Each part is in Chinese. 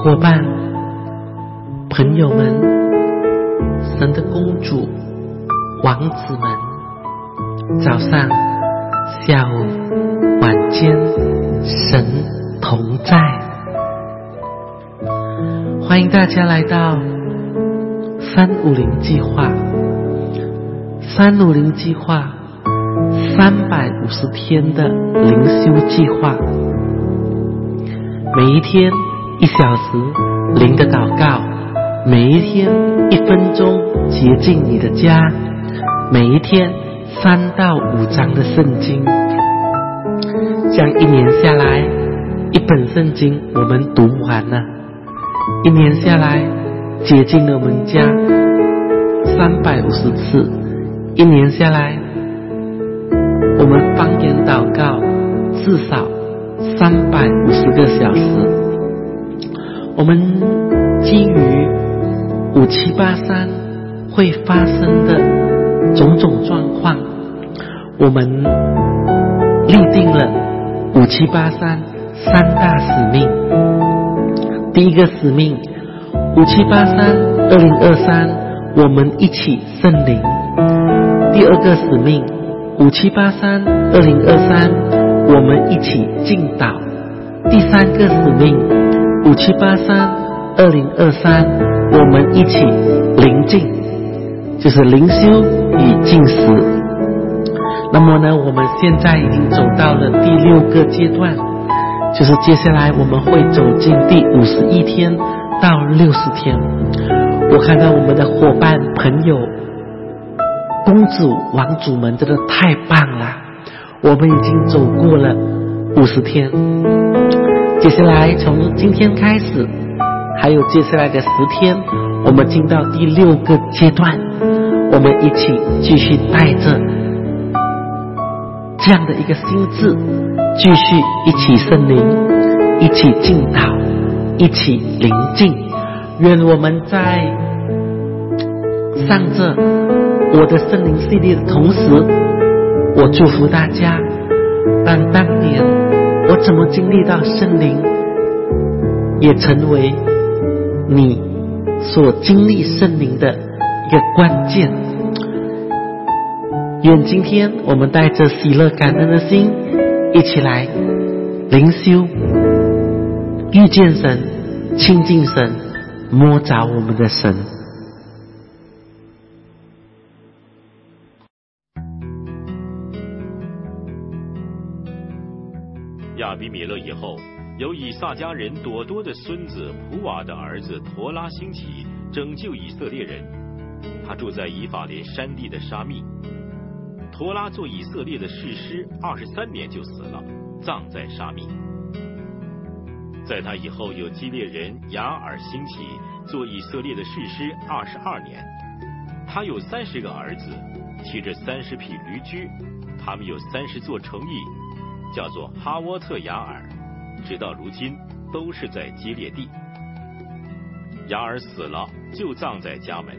伙伴、朋友们、神的公主、王子们，早上、下午、晚间，神同在。欢迎大家来到350计划。350计划350天的灵修计划，每一天1小时灵的祷告，每一天1分钟洁净你的家，每一天3到5章的圣经。这样1年下来，1本圣经我们读完了，1年下来洁净了我们家350次，1年下来我们方言祷告至少350个小时。我们基于5783会发生的种种状况，我们立定了5783 3大使命。第一个使命5783 2023我们一起圣灵。第二个使命5783 2023我们一起敬祷。第三个使命5783 2023我们一起灵敬，就是灵修与禁食。那么呢，我们现在已经走到了第6个阶段，就是接下来我们会走进第51天到60天。我看到我们的伙伴、朋友、公主、王主们真的太棒了，我们已经走过了50天。接下来从今天开始，还有接下来的10天，我们进到第6个阶段，我们一起继续带着这样的一个心智，继续一起圣灵，一起敬祷，一起灵敬。愿我们在上着我的圣灵系列的同时，我祝福大家，让当年我怎么经历到圣灵，也成为你所经历圣灵的一个关键。愿今天我们带着喜乐感恩的心，一起来灵修，遇见神，亲近神，摸着我们的神。 亚比米勒以后，由以撒家人朵多的孙子普瓦的儿子陀拉兴起，拯救以色列人。他住在以法莲山地的沙密。陀拉做以色列的士师23年就死了，葬在沙密。在他以后，有基列人雅尔兴起，做以色列的士师22年。他有30个儿子，骑着30匹驴驹，他们有30座城邑，叫做哈沃特雅尔，直到如今都是在基列地。雅尔死了，就葬在迦门。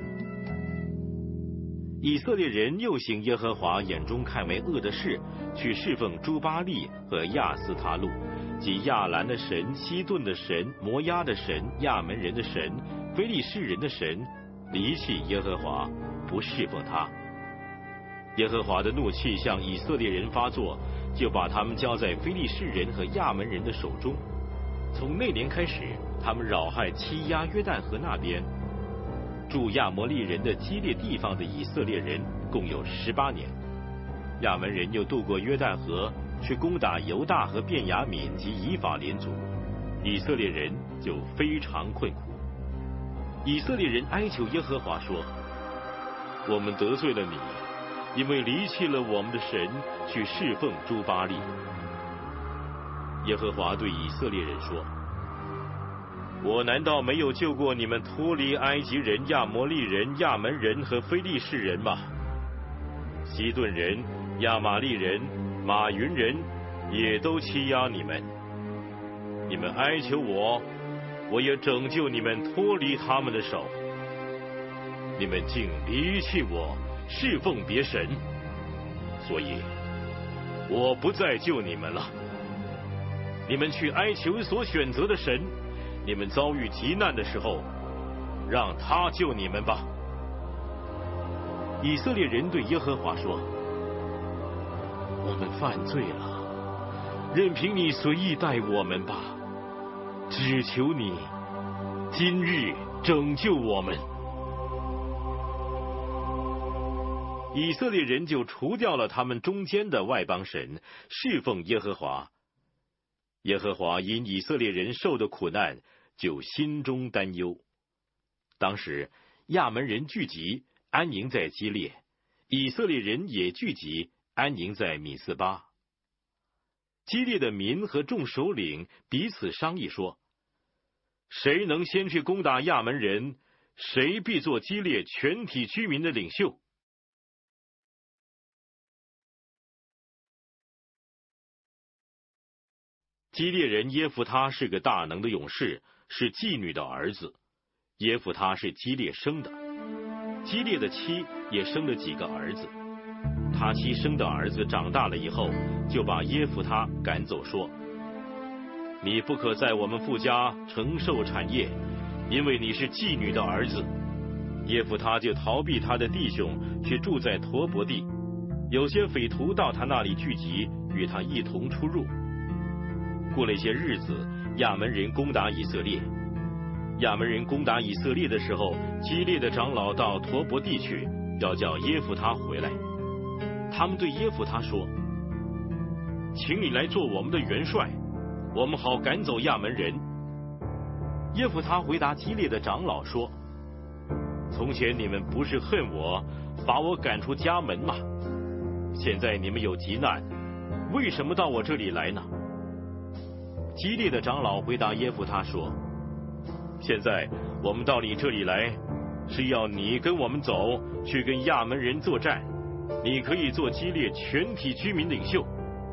以色列人又行耶和华眼中看为恶的事，去侍奉诸巴力和亚斯他路，即亚兰的神、西顿的神、摩押的神、亚门人的神、非利士人的神，离弃耶和华，不侍奉他。耶和华的怒气向以色列人发作，就把他们交在非利士人和亚门人的手中。从那年开始，他们扰害欺压约旦河那边住亚摩利人的基列地方的以色列人，共有18年。亚门人又渡过约旦河，去攻打犹大和便雅悯及以法莲族，以色列人就非常困苦。以色列人哀求耶和华说：我们得罪了你，因为离弃了我们的神，去侍奉诸巴力。耶和华对以色列人说：我难道没有救过你们脱离埃及人、亚摩利人、亚门人和非利士人吗？西顿人、亚玛利人、马云人也都欺压你们。你们哀求我，我也拯救你们脱离他们的手。你们竟离弃我，侍奉别神，所以我不再救你们了。你们去哀求所选择的神， 你们遭遇急难的时候，让他救你们吧。以色列人对耶和华说：我们犯罪了，任凭你随意待我们吧，只求你今日拯救我们。以色列人就除掉了他们中间的外邦神，侍奉耶和华。耶和华因以色列人受的苦难，就心中担忧。当时亚门人聚集，安营在基列；以色列人也聚集，安营在米斯巴。基列的民和众首领彼此商议说：谁能先去攻打亚门人，谁必做基列全体居民的领袖。基列人耶弗他是个大能的勇士，是妓女的儿子。耶弗他是基列生的，基列的妻也生了几个儿子。他妻生的儿子长大了以后，就把耶弗他赶走，说：你不可在我们父家承受产业，因为你是妓女的儿子。耶弗他就逃避他的弟兄，去住在陀伯地。有些匪徒到他那里聚集，与他一同出入。过了一些日子，亚门人攻打以色列。亚门人攻打以色列的时候，基列的长老到陀伯地去，要叫耶弗他回来。他们对耶弗他说：请你来做我们的元帅，我们好赶走亚门人。耶弗他回答基列的长老说：从前你们不是恨我，把我赶出家门吗？现在你们有急难，为什么到我这里来呢？基列的长老回答耶弗他说：现在我们到你这里来，是要你跟我们走，去跟亚门人作战，你可以做基列全体居民领袖。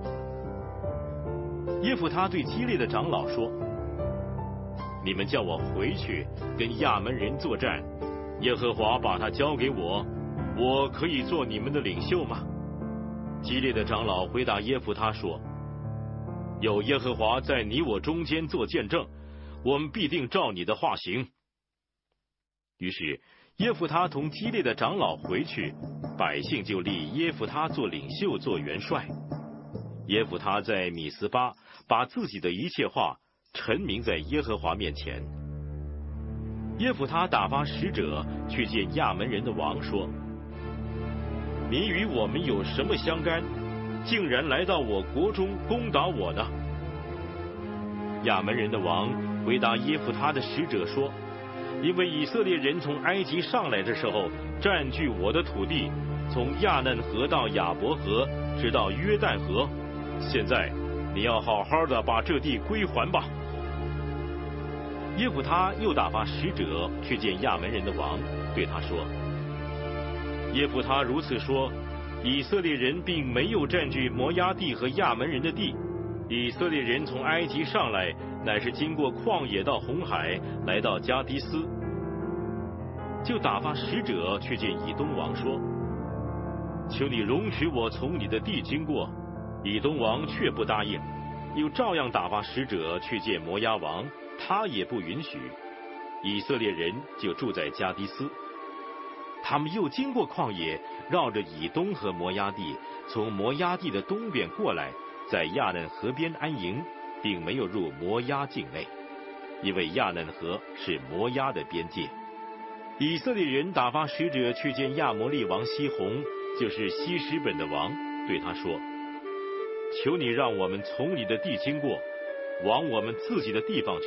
耶弗他对基列的长老说：你们叫我回去跟亚门人作战，耶和华把他交给我，我可以做你们的领袖吗？基列的长老回答耶弗他说：有耶和华在你我中间做见证，我们必定照你的话行。于是耶弗他同基列的长老回去，百姓就立耶弗他做领袖，做元帅。耶弗他在米斯巴把自己的一切话陈明在耶和华面前。耶弗他打发使者去见亚门人的王，说：你与我们有什么相干，竟然来到我国中攻打我呢？亚门人的王回答耶弗他的使者说：因为以色列人从埃及上来的时候，占据我的土地，从亚嫩河到亚伯河，直到约旦河。现在你要好好的把这地归还吧。耶弗他又打发使者去见亚门人的王，对他说：耶弗他如此说，以色列人并没有占据摩押地和亚门人的地。以色列人从埃及上来，乃是经过旷野到红海，来到加迪斯。就打发使者去见以东王，说：求你容许我从你的地经过。以东王却不答应，又照样打发使者去见摩押王，他也不允许。以色列人就住在加迪斯。他们又经过旷野，绕着以东和摩押地，从摩押地的东边过来，在亚嫩河边安营，并没有入摩押境内，因为亚嫩河是摩押的边界。以色列人打发使者去见亚摩利王西宏，就是西什本的王，对他说：求你让我们从你的地经过，往我们自己的地方去。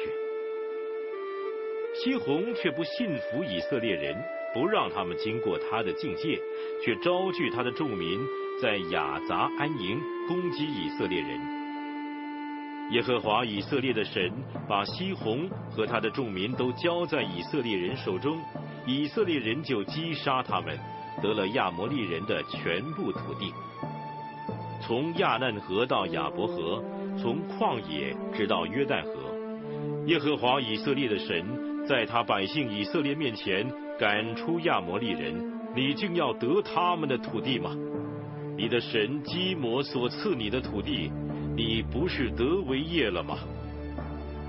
西宏却不信服以色列人，不让他们经过他的境界，却招聚他的众民，在雅杂安营，攻击以色列人。耶和华以色列的神把西宏和他的众民都交在以色列人手中，以色列人就击杀他们，得了亚摩利人的全部土地，从亚嫩河到亚伯河，从旷野直到约旦河。耶和华以色列的神在他百姓以色列面前赶出亚摩利人，你竟要得他们的土地吗？你的神基摩所赐你的土地，你不是得为业了吗？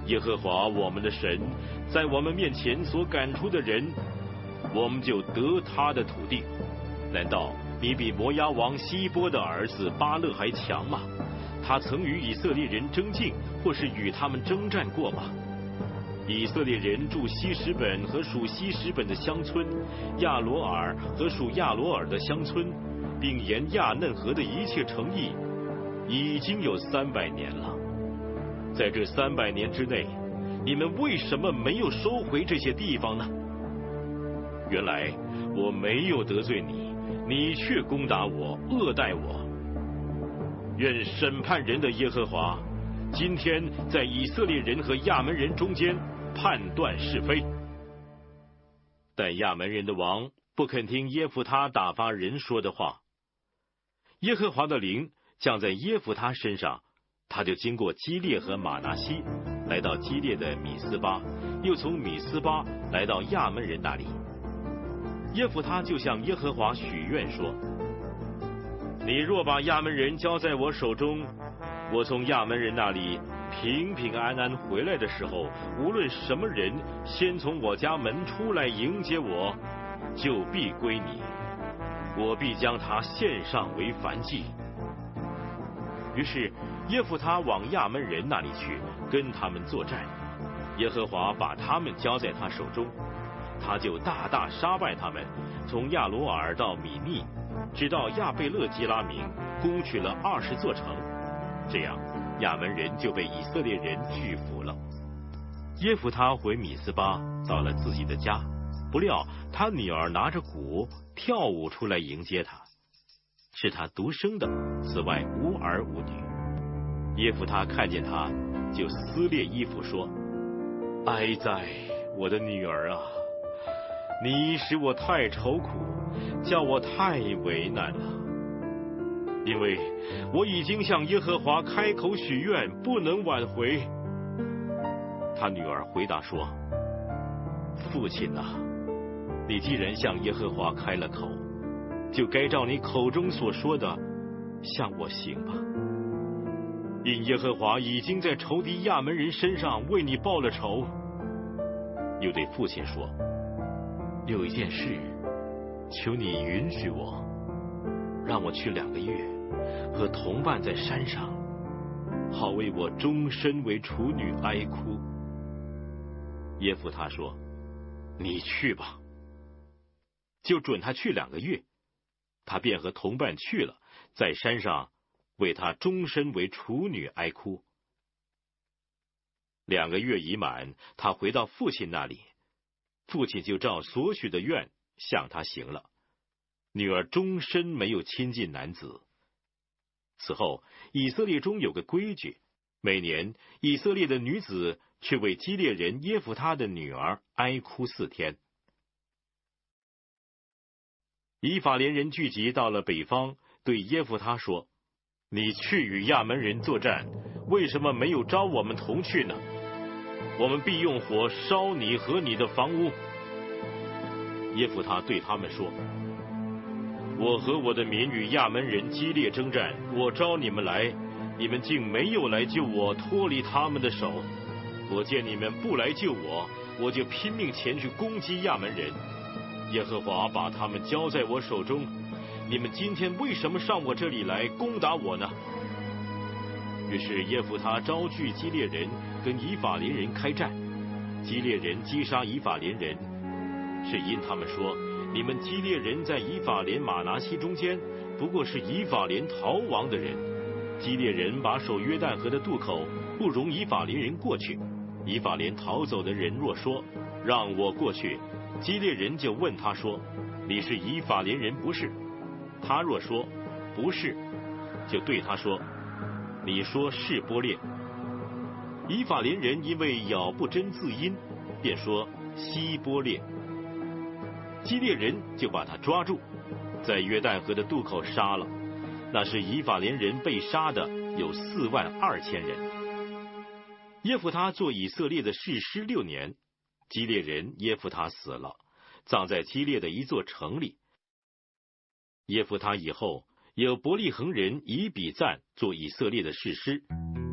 耶和华我们的神在我们面前所赶出的人，我们就得他的土地。难道你比摩押王希波的儿子巴勒还强吗？他曾与以色列人争竞，或是与他们征战过吗？以色列人住西什本和属西什本的乡村，亚罗尔和属亚罗尔的乡村，并沿亚嫩河的一切城邑，已经有300年了。在这300年之内，你们为什么没有收回这些地方呢？原来我没有得罪你，你却攻打我，恶待我。愿审判人的耶和华今天在以色列人和亚门人中间判断是非。但亚门人的王不肯听耶弗他打发人说的话，耶和华的灵降在耶弗他身上，他就经过基列和马拿西，来到基列的米斯巴，又从米斯巴来到亚门人那里。耶弗他就向耶和华许愿说：你若把亚门人交在我手中，我从亚门人那里平平安安回来的时候，无论什么人先从我家门出来迎接我，就必归你，我必将他献上为燔祭。于是耶弗他往亚门人那里去，跟他们作战。耶和华把他们交在他手中，他就大大杀败他们，从亚罗尔到米利，直到亚贝勒基拉明，攻取了20座城。这样亚门人就被以色列人拒服了。耶弗他回米斯巴，到了自己的家，不料他女儿拿着鼓跳舞出来迎接他，是他独生的，此外无儿无女。耶弗他看见他，就撕裂衣服说：哀哉，我的女儿啊！你使我太愁苦，叫我太为难了。因为我已经向耶和华开口许愿，不能挽回。他女儿回答说：父亲啊，你既然向耶和华开了口，就该照你口中所说的向我行吧。因耶和华已经在仇敌亚门人身上为你报了仇。又对父亲说：有一件事，求你允许我，让我去2个月，和同伴在山上，好为我终身为处女哀哭。耶弗他说：你去吧。就准他去2个月，他便和同伴去了，在山上为他终身为处女哀哭。2个月已满，他回到父亲那里，父亲就照所许的愿向他行了。女儿终身没有亲近男子。此后，以色列中有个规矩，每年以色列的女子去为基列人耶弗他的女儿哀哭4天。以法莲人聚集到了北方，对耶弗他说：你去与亚门人作战，为什么没有招我们同去呢？我们必用火烧你和你的房屋。耶弗他对他们说：我和我的民与亚门人激烈征战，我招你们来，你们竟没有来救我，脱离他们的手。我见你们不来救我，我就拼命前去攻击亚门人。耶和华把他们交在我手中，你们今天为什么上我这里来攻打我呢？于是耶弗他招聚基列人跟以法莲人开战，基列人击杀以法莲人，是因他们说：你们基列人在以法莲马拿西中间，不过是以法莲逃亡的人。基列人把守约旦河的渡口，不容以法莲人过去。以法莲逃走的人若说：让我过去，基列人就问他说：你是以法莲人不是？他若说不是，就对他说：你说是波列。以法莲人因为咬不真字音，便说希波列。基列人就把他抓住，在约旦河的渡口杀了。那是以法莲人被杀的有42000人。耶弗他做以色列的士师6年，基列人耶弗他死了，葬在基列的一座城里。耶弗他以后有伯利恒人以比赞做以色列的士师。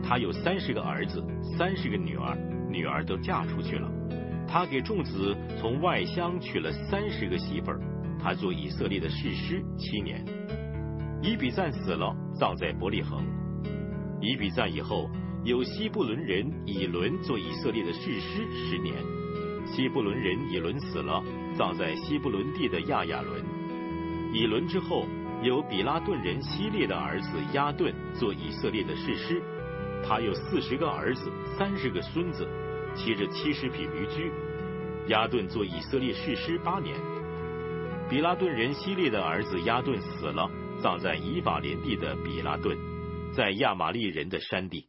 他有30个儿子，30个女儿，女儿都嫁出去了。他给众子从外乡娶了30个媳妇儿。他做以色列的士师7年。以比赞死了，葬在伯利恒。以比赞以后，有西布伦人以伦做以色列的士师10年。西布伦人以伦死了，葬在西布伦地的亚亚伦。以伦之后，有比拉顿人希列的儿子亚顿做以色列的士师。他有40个儿子，30个孙子，骑着70匹驴驹。亚顿做以色列士师8年。比拉顿人希列的儿子亚顿死了，葬在以法莲地的比拉顿，在亚玛利人的山地。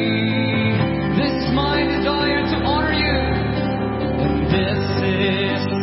This is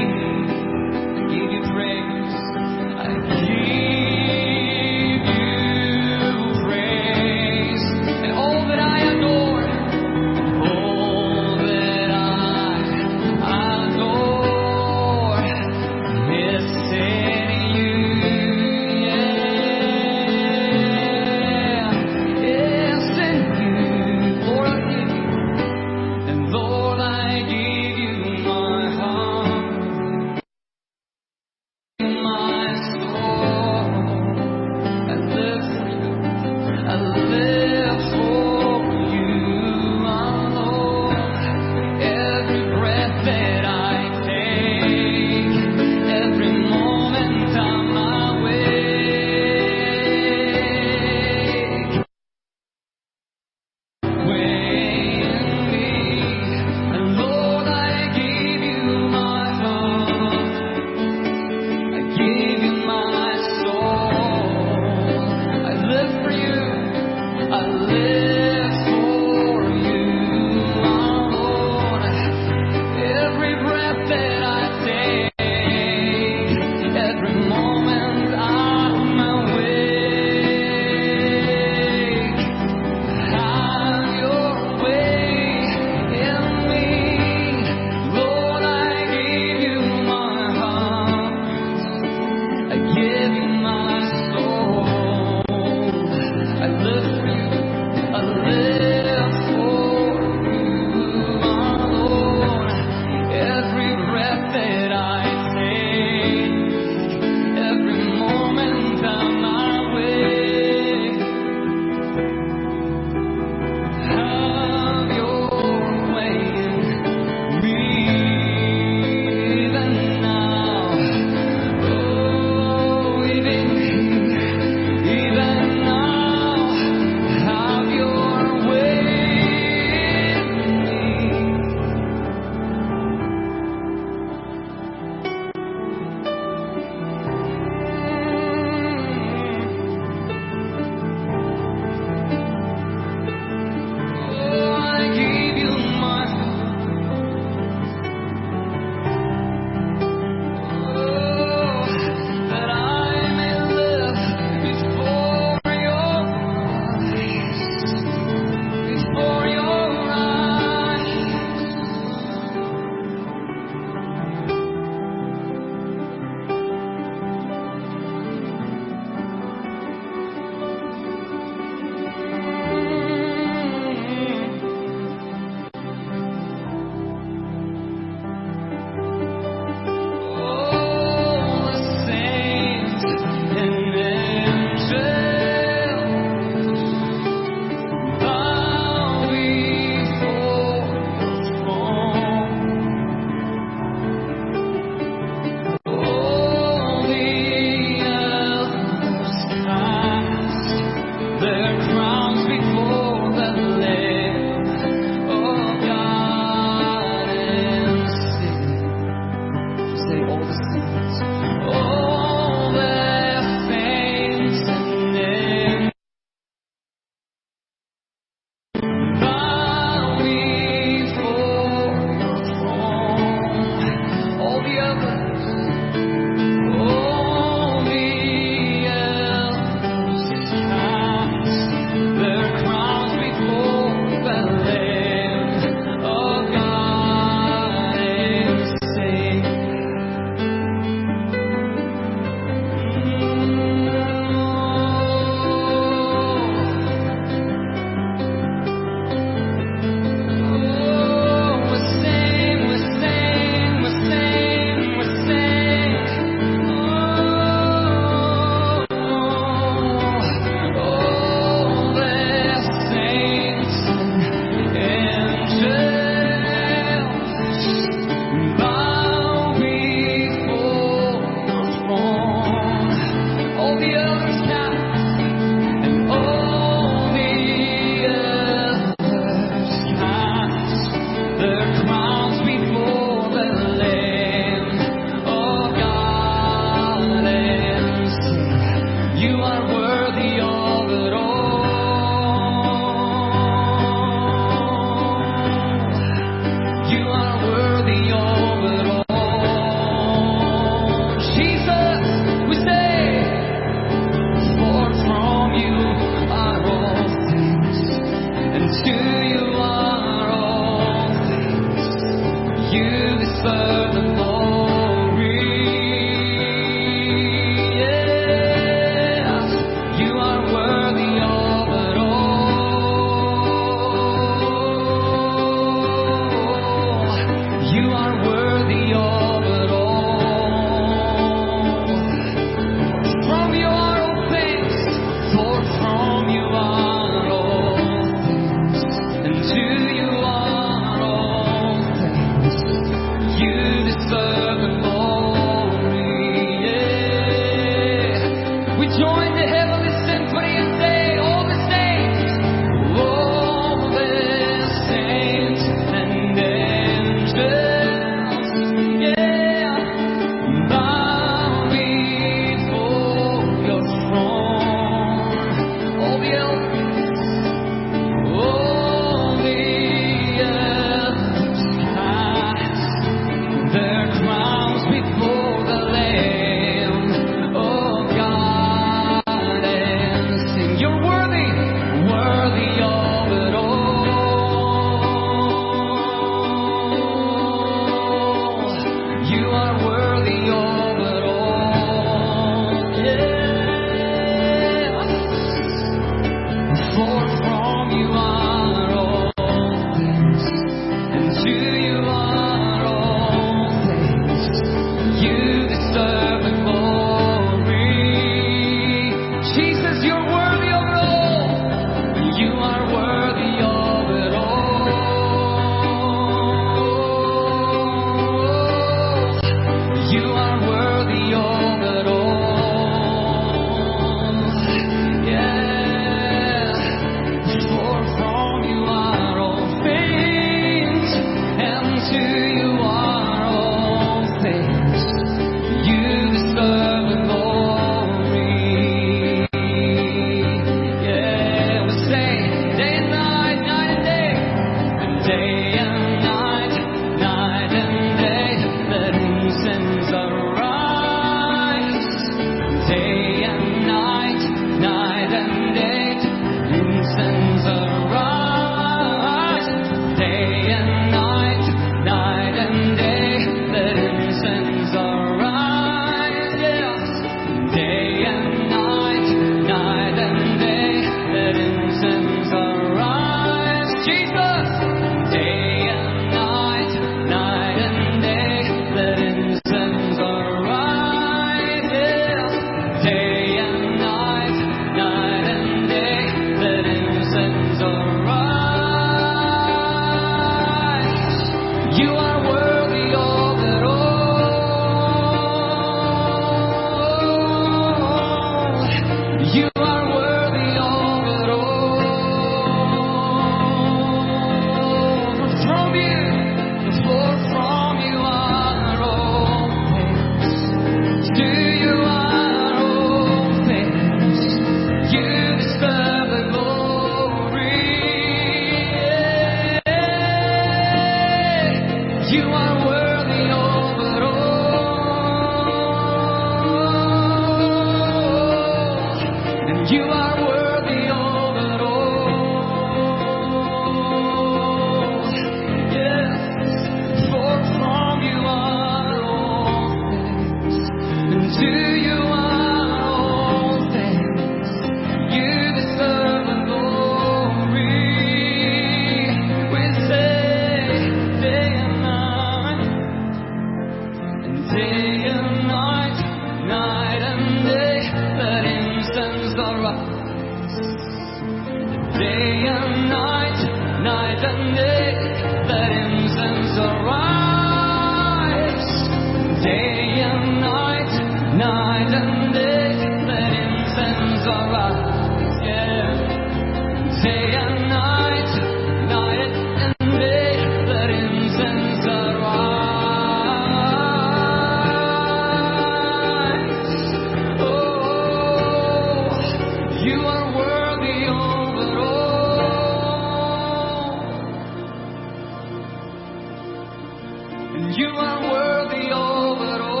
You are worthy of it all.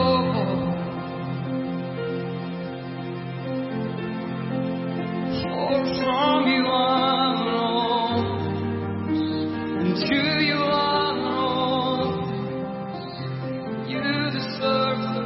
For from you are all, and to you are all. You deserve the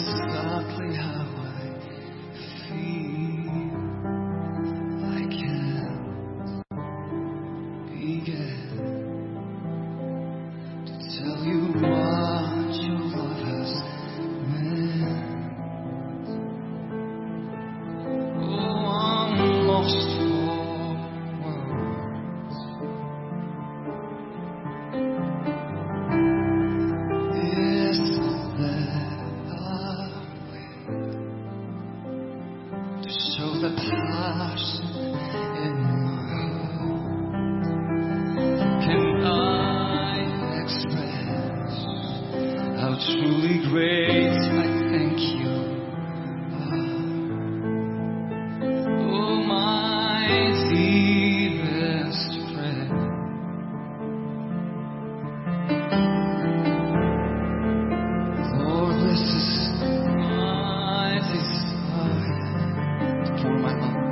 exactly how I feel. I can't begin to tell you what your love has meant. Oh, I'm lost for words. It's not that I will to show the passion in my heart. Can I express how truly great I think you are? Oh, my deepest friend. Lord, this is my desire to pour my love,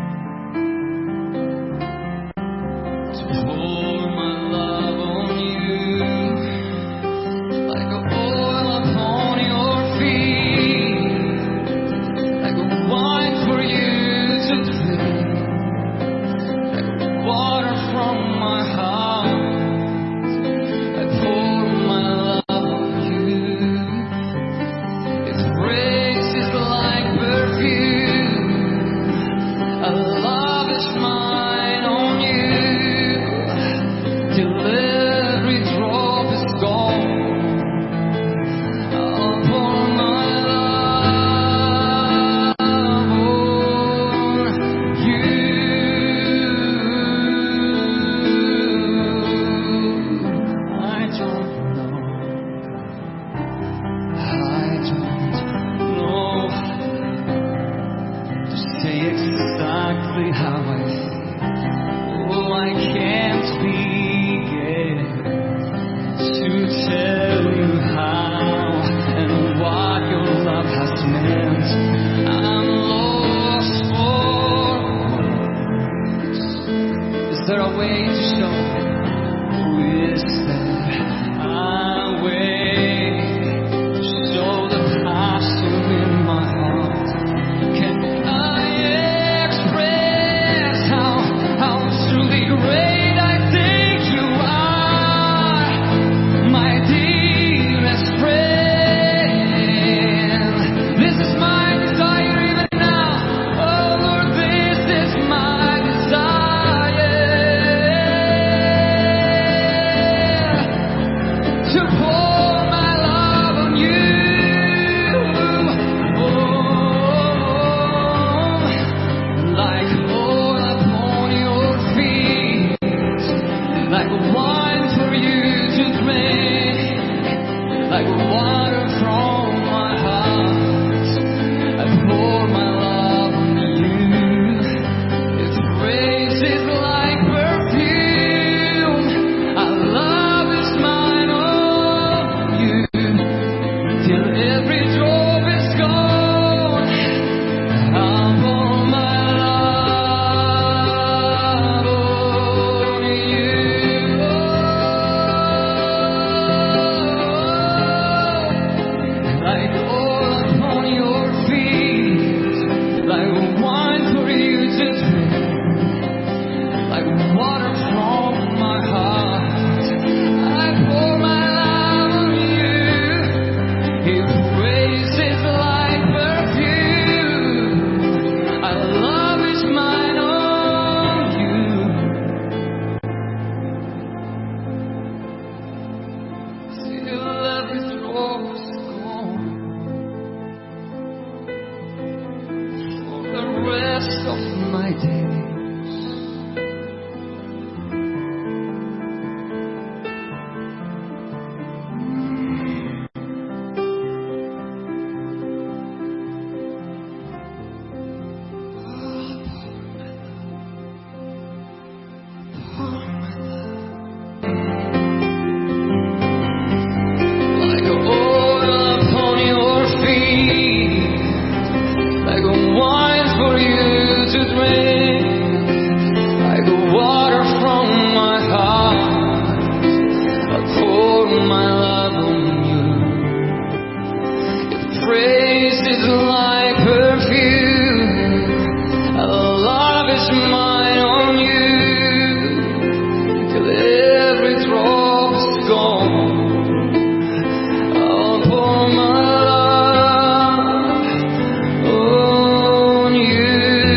to pour my love on you, like oil upon your feet, like wine for you to drink, like water from my heart. I pour my love on you. Its grace is like perfume. I love is mine on you till every drop is gone. I'll pour my love on you. I don't know to say exactly how I feel. Oh, I can't begin to tell you how and what your love has meant. I'm lost for words. Is there a way to show? Is there a way to show the passion in my heart? Can I express how truly great I think you are, my dearest friend? This is my desire even now. Oh Lord, this is my desire to pour my love on you. Oh, like oil upon your feet, like wine for you to drink, like water from my heart. I pour my love on you. Its grace is like perfume. Our love is mine on you till every drop is gone. I'll pour my love on you. Like oil upon your feet, like wine for you to drink, like water from my heart. I pour my love on you. His grace is like perfume. Our love is mine on you till every drop is gone. For the rest of my days. Like oil upon your feet, like wine for you to drink, is like perfume. Love is mine on you. Till every drop is gone. I'll pour my love on you.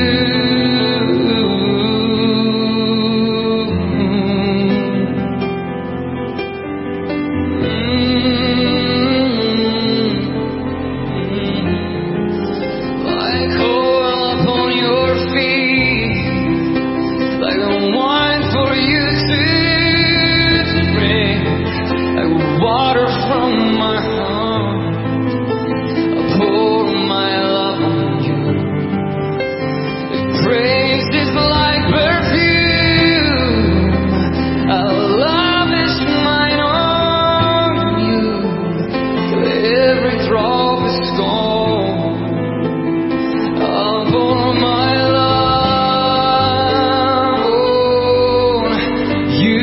Like oil upon your feet, like the wine for you to drink, like water from my heart. I pour my love on you. Praise is like perfume. Love is mine on you. Till every drop is gone. I'll pour my love on you.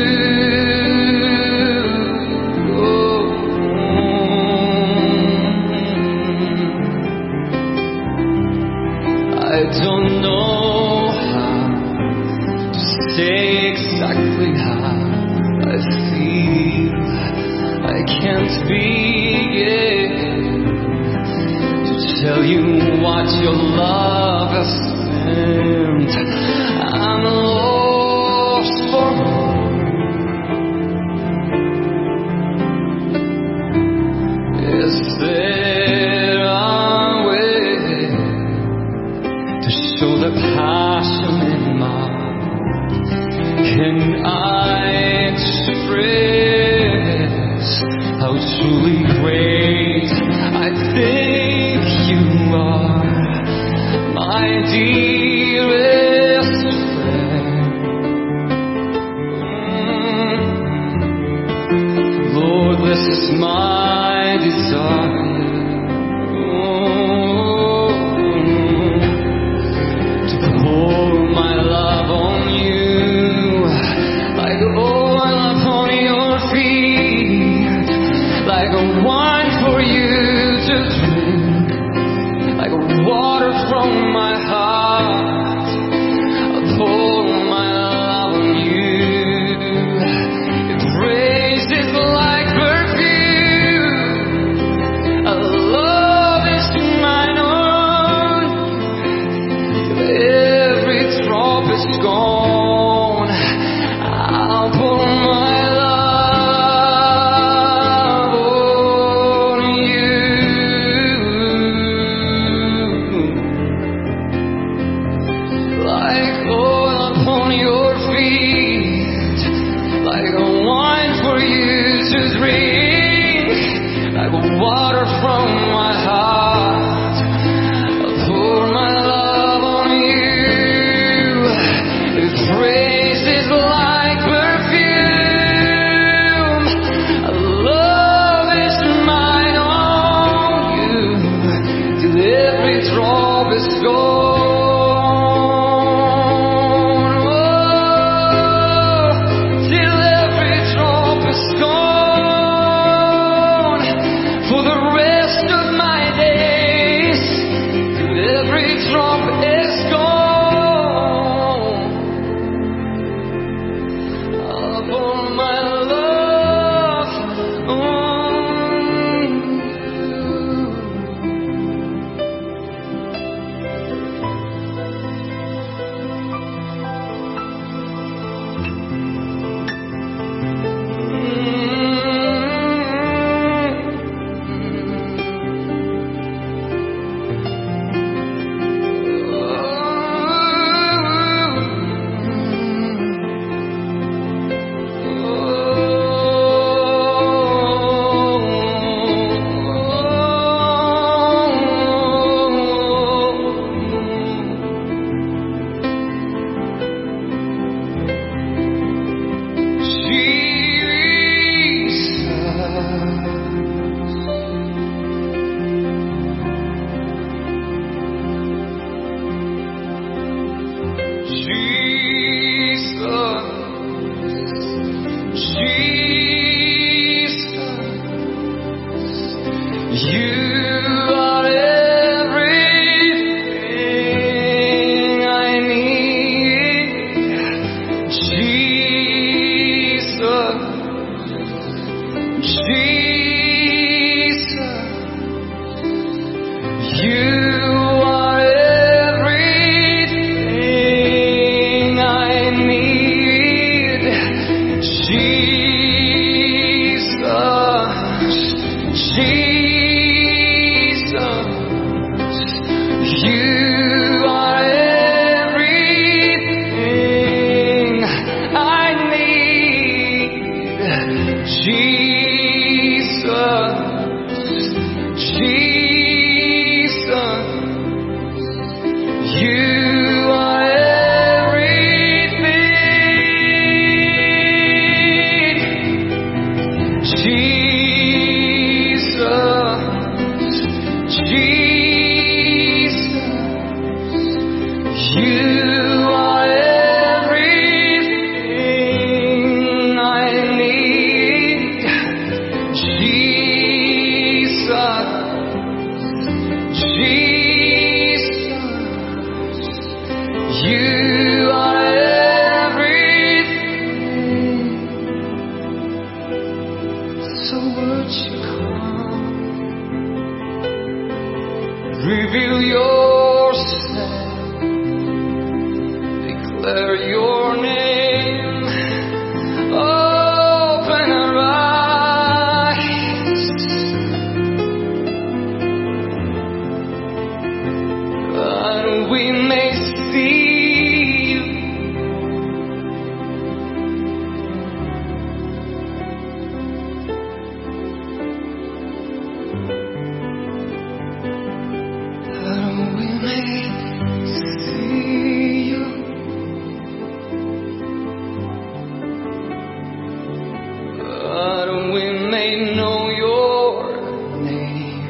I don't know how to say exactly how I feel. I can't begin to tell you what your love has meant. I'm lost for more. Is there a way to show the passion in my heart? Can I express how truly great I think you are, my dearest friend? Lord, this is my desire. To pour my love on you, like oil upon your feet, like a wine for you to drink, like water from my heart. I pour my love on you. It praises like perfume. Love is mine on you. Every drop is gone. I'll pour my love on you. Like oil upon your feet, like a wine for you to drink, like water from my heart. I'll pour my love on you. It praises like perfume. Love is mine on you. Till every drop is gone. Till every drop is gone. For the rest of my days, till every drop is gone. I'll pour my love on you. Jesus, you are everything. So would you come, reveal yourself, declare your name, open our eyes, that we may see you. That we may see you. That we may know your name.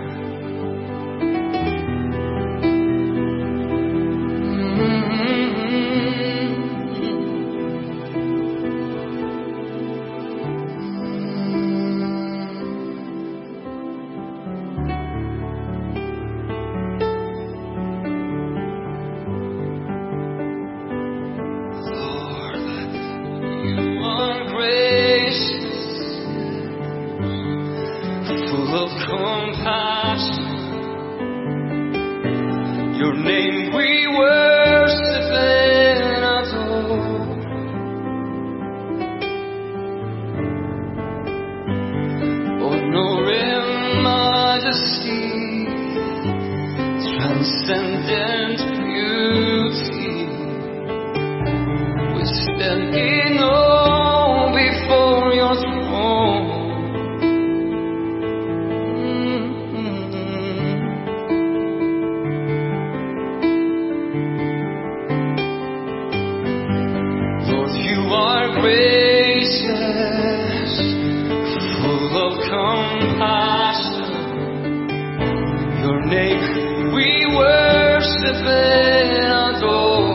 Lord, you are gracious, full of compassion. Your name we worship and adore. Honor and majesty, transcendent beauty, we stand in awe before your throne. Lord, you are gracious, full of compassion. Your name we worship and adore.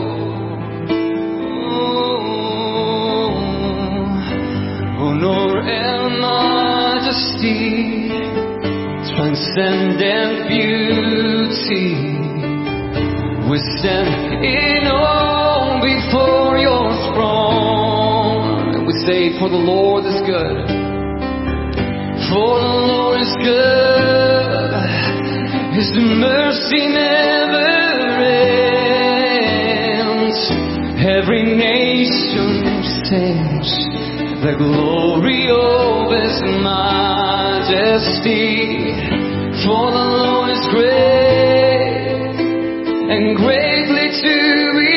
Honor and majesty, transcendent beauty, we stand in awe before your throne. And we say, for the Lord is good. For the Lord is good. His mercy never ends. Every nation sings the glory of His majesty. For the Lord is great and greatly to be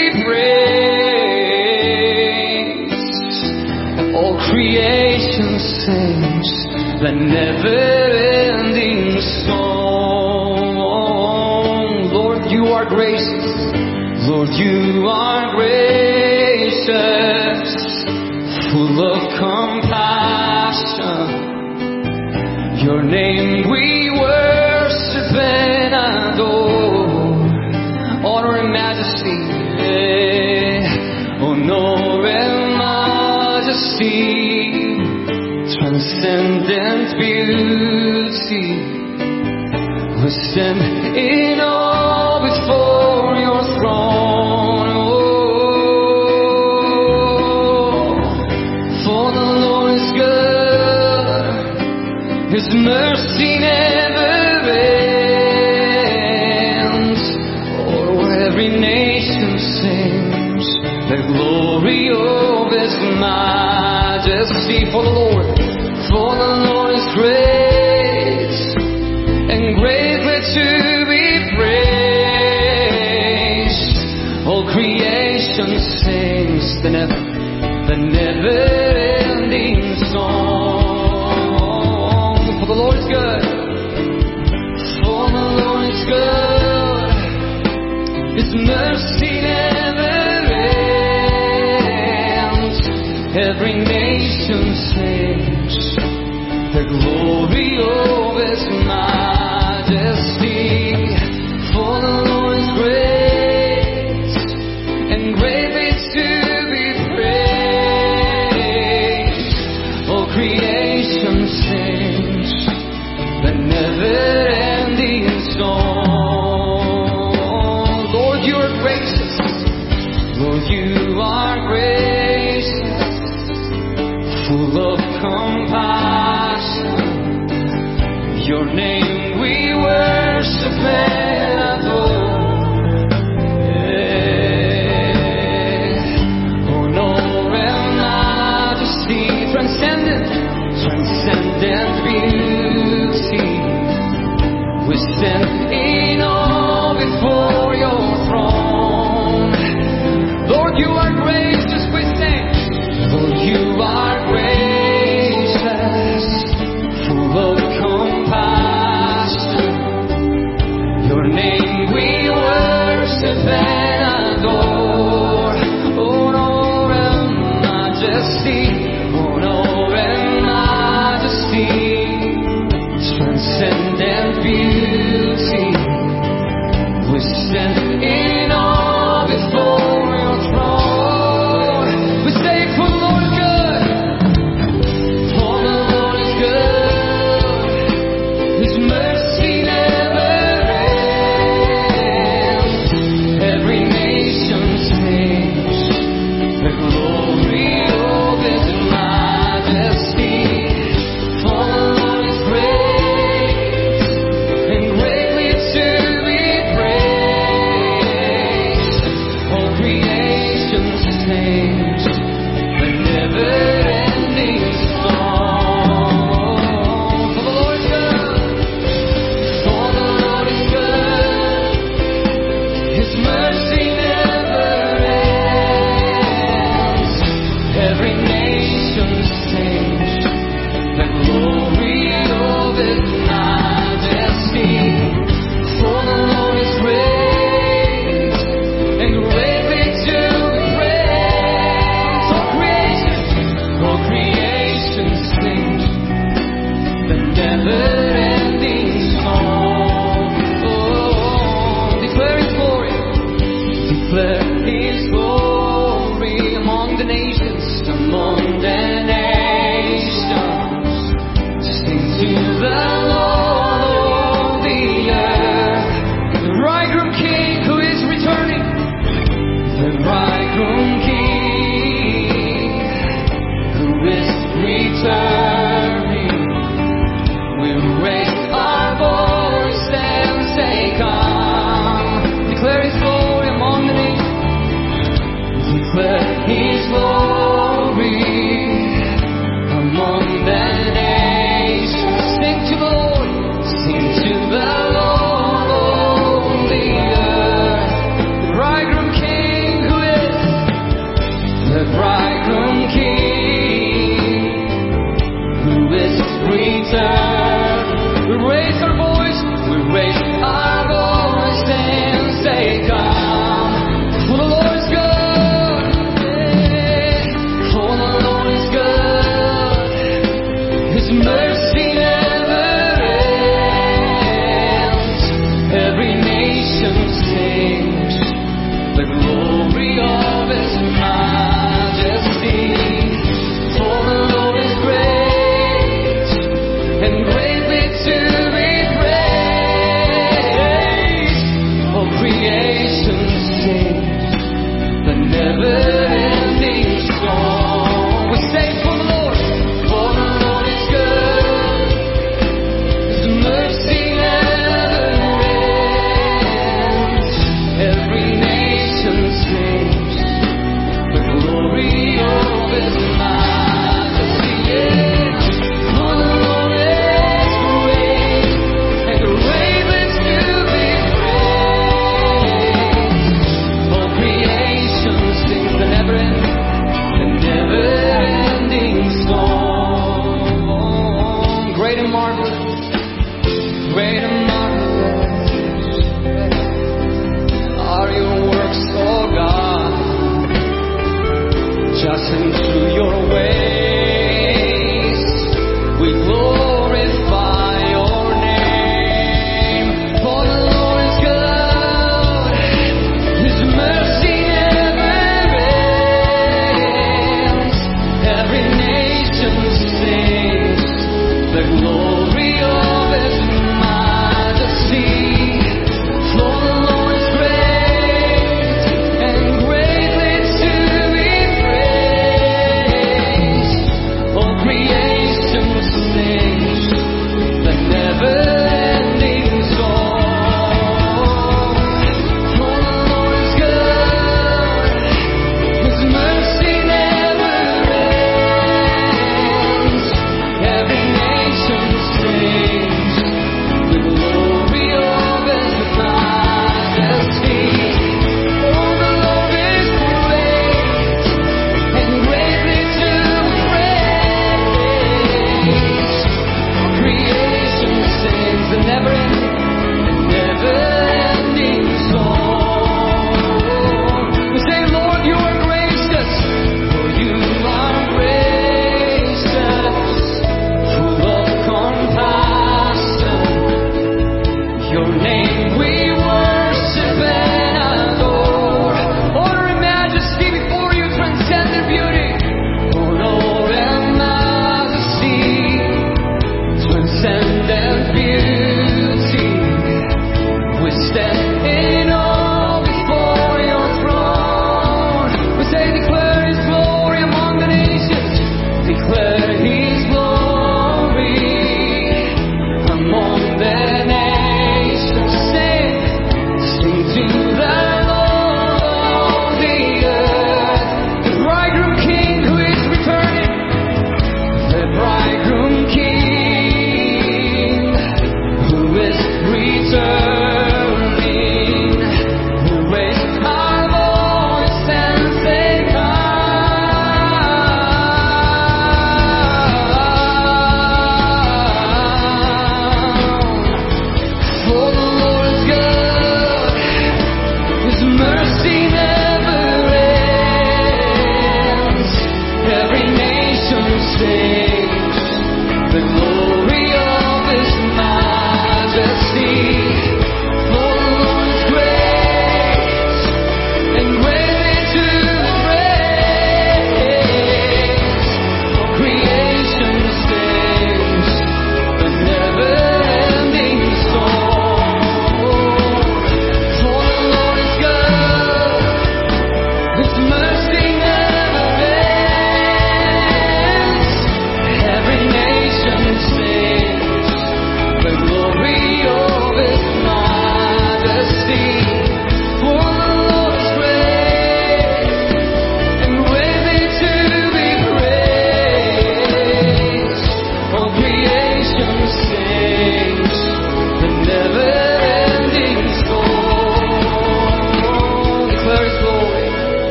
praised. All creation sings the never-ending song. Lord, you are gracious. Lord, you are gracious, full of compassion. Your name we worship and adore. Honor and majesty, honor and majesty, transcendent beauty, we stand in awe before your throne. For the Lord is good, His mercy never ends. Oh, every nation sings the glory of His majesty. For the Lord is great and greatly to be praised. All creation sings the never-ending song. For the Lord is good. For the Lord is good. His mercy never ends. Every nation sings the glory of His majesty. For the Lord is great and greatly to be praised. All creation sings the never-ending song. are gracious, full of compassion. Your name we worship and adore. Honor and majesty, transcendent beauty. We stand in awe before your throne. Lord, you are gracious, we sing. Lord, you are gracious, full of compassion. Your name we worship and adore. Honor and majesty, honor and majesty, transcendent beauty. We stand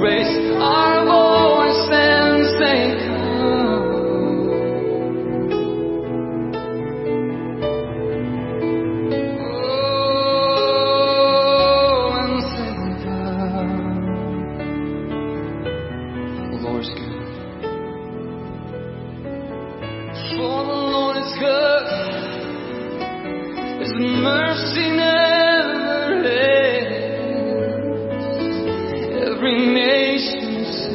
raise our voice and say, mercy never ends. Every nation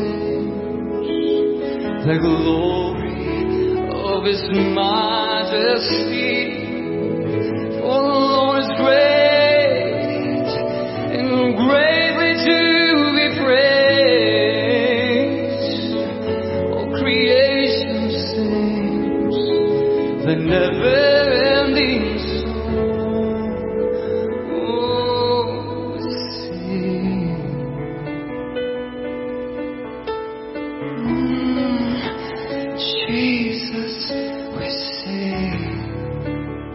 sings the glory of His majesty. For the Lord is great and greatly to be praised. All creation sings the never-ending Jesus, we sing.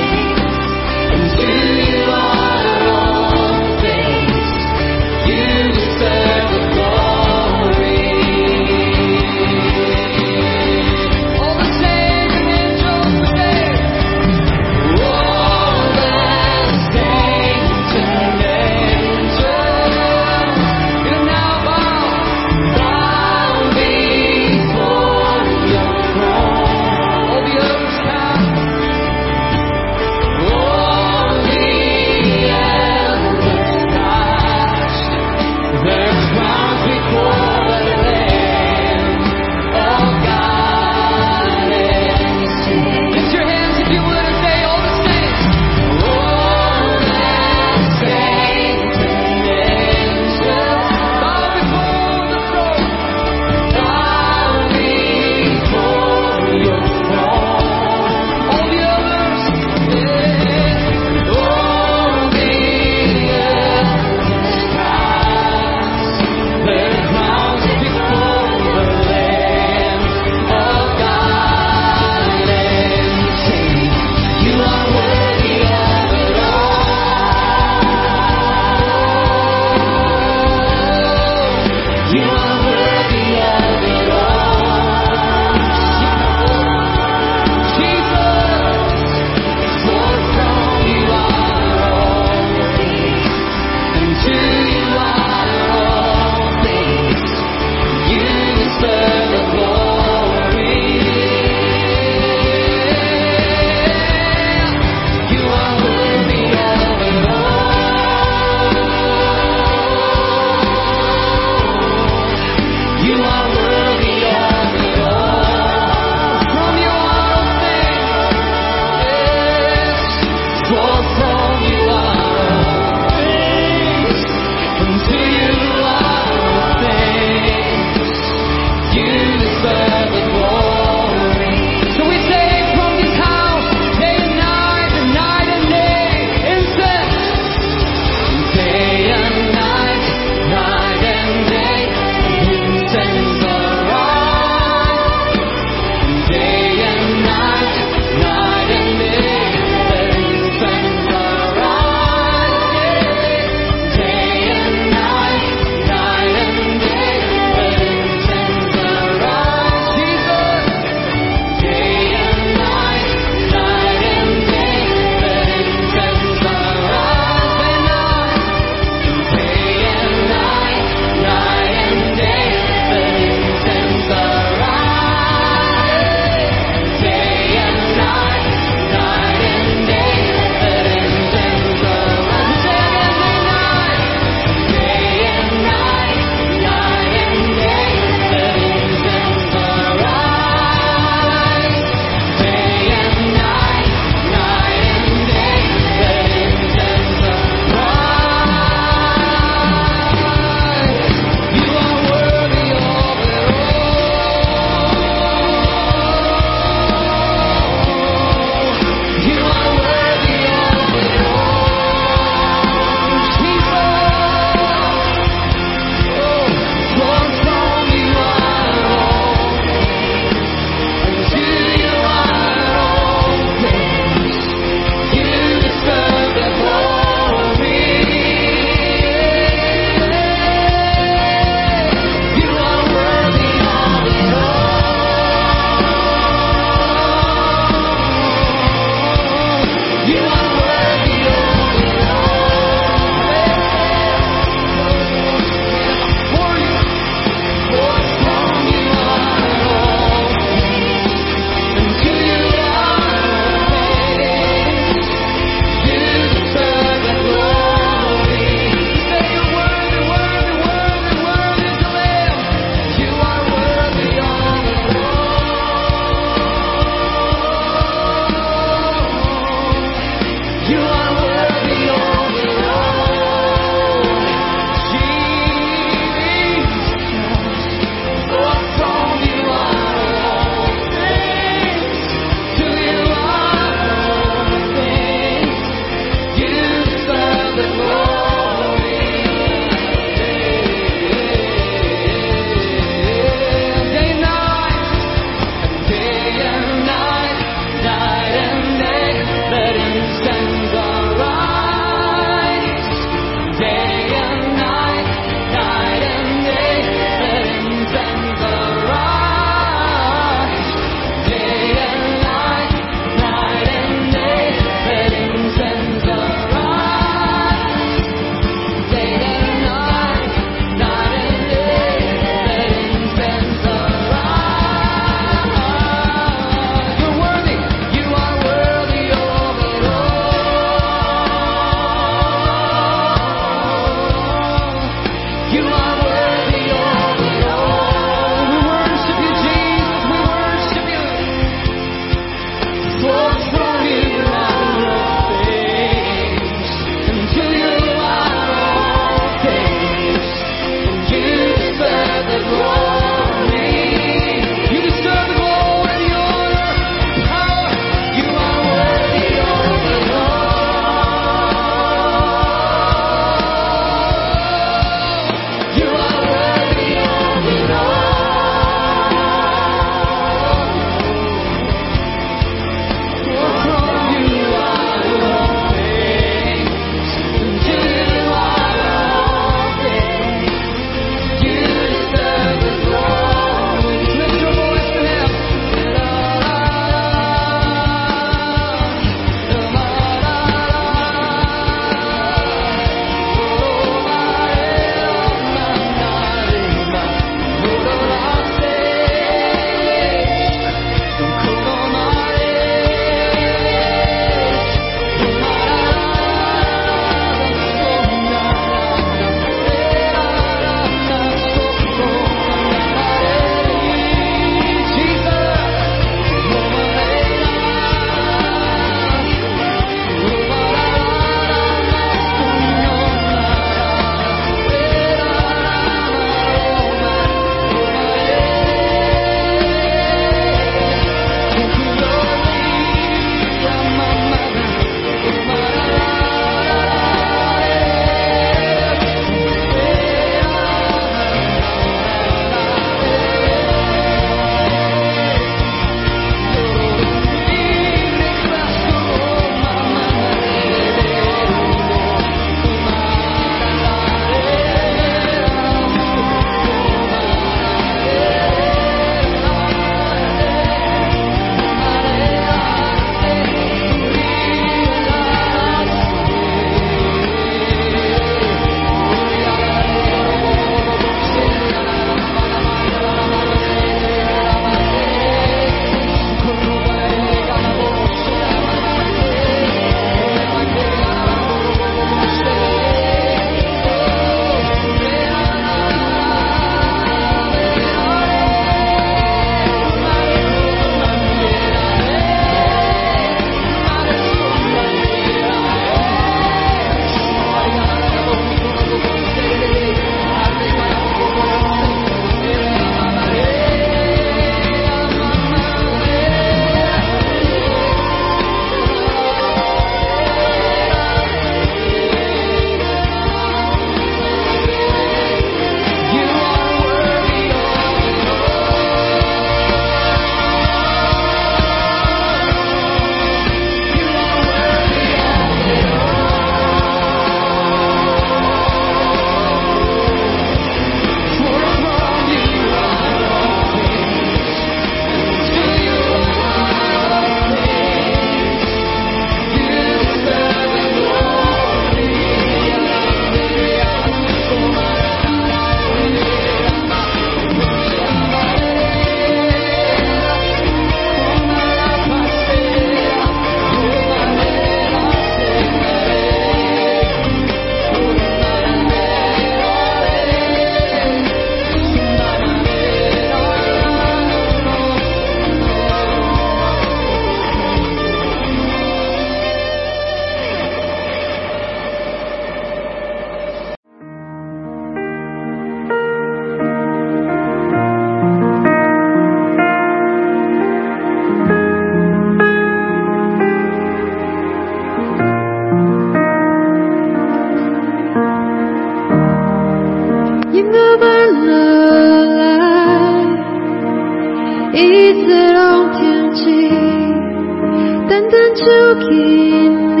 手紧你，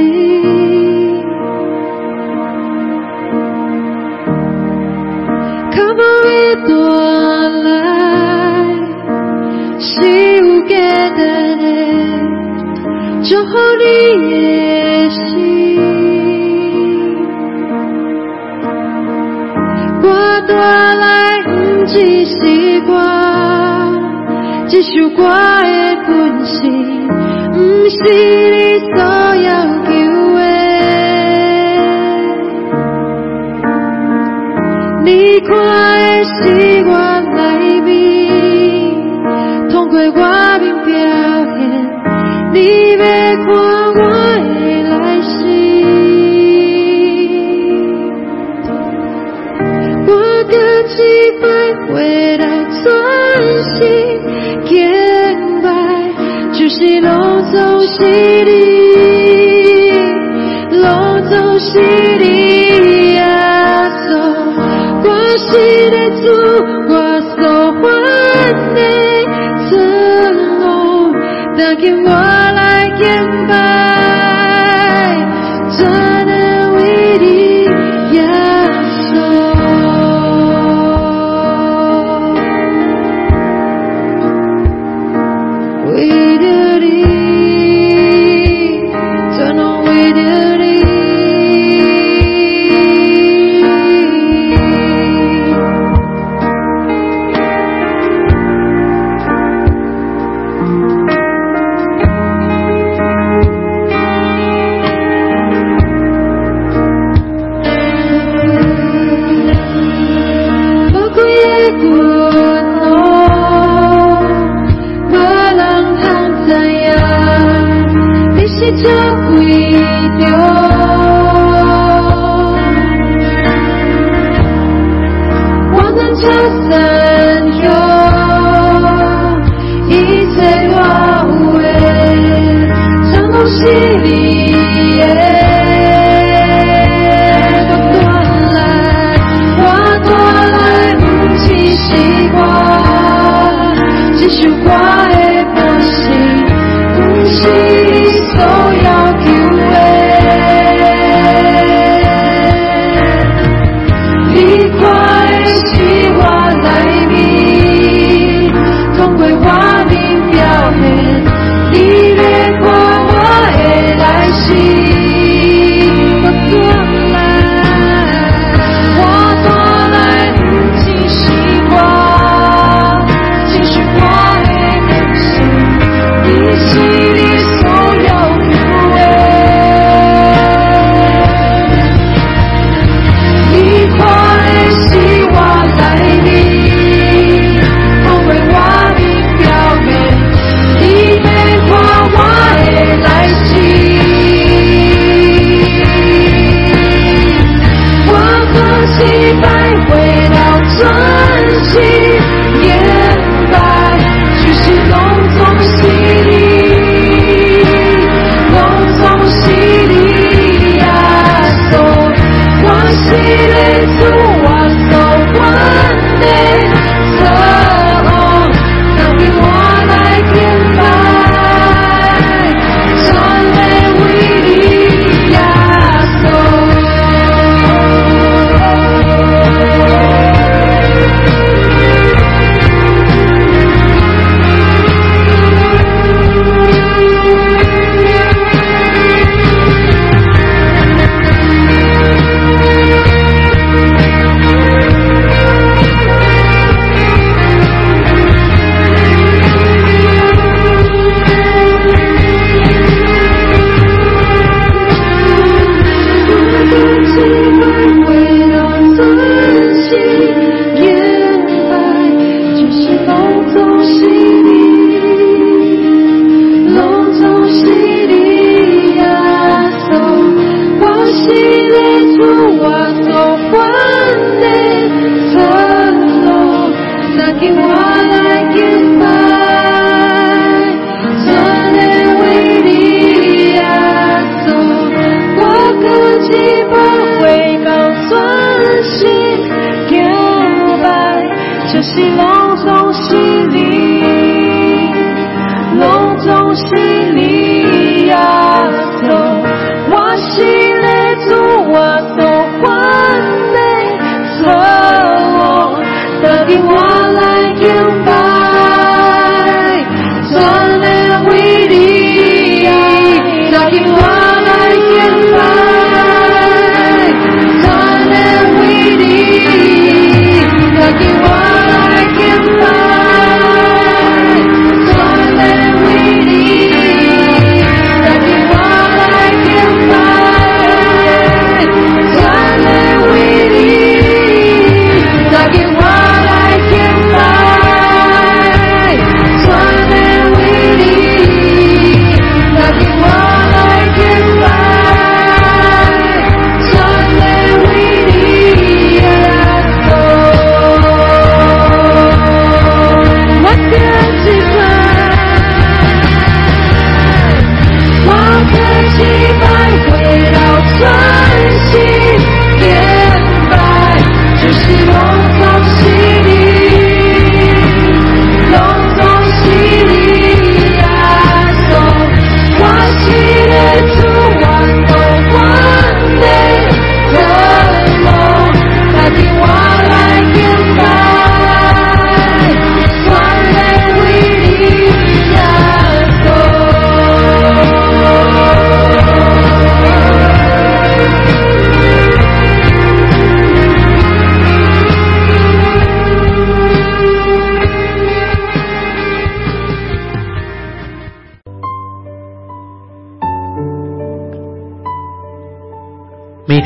较无伊带来是有价值的，祝福你的心。我带来不只是我，这首歌的本身，不是你所要求的。你看的是我内面，通过我面表现，你要看我的来生。我搁一摆回来专心敬拜，就是拢总是你，拢总是你耶稣，我是的主，我所还的尊荣，但愿我来敬拜，只能为你耶稣。为了你，只能为了你。宝贵的骨头，无人通知影，你是这贵重。我能唱赞扬，一切我有的，全拢是你的。这首歌的本身，不是你所要求的。你看的是我内面，通过我面表现，你要看我的来生。我带来不只是我。是你所要求的，你看的是我内面，通过我面表现，你要看我的来生。我可是摆回到专心敬拜，就是拢总是你。是的主，我所还的责任，当给我来敬拜，全来为你耶稣。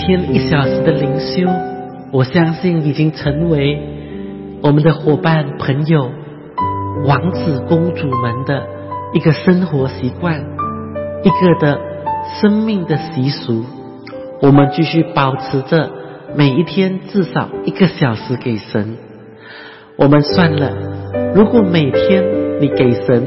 天1小时的灵修，我相信已经成为我们的伙伴、朋友、王子公主们的一个生活习惯，一个的生命的习俗。我们继续保持着每一天至少1个小时给神。我们算了，如果每天你给神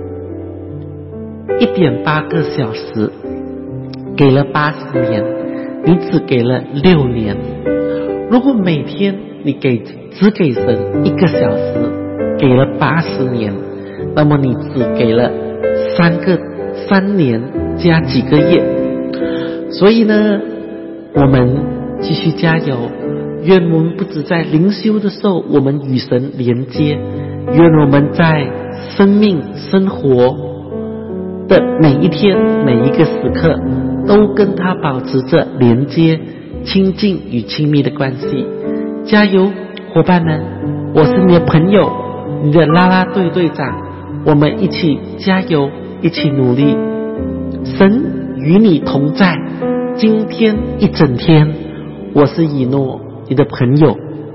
1.8个小时，给了80年，你只给了6年。如果每天你只给神1个小时，给了80年，那么你只给了3年加几个月。所以呢，我们继续加油，愿我们不只在灵修的时候我们与神连接，愿我们在生命生活的每一天每一个时刻都跟他保持着连接、亲近与亲密的关系。加油，伙伴们，我是你的朋友，你的啦啦队队长，我们一起加油，一起努力。神与你同在，今天一整天。我是以诺，你的朋友，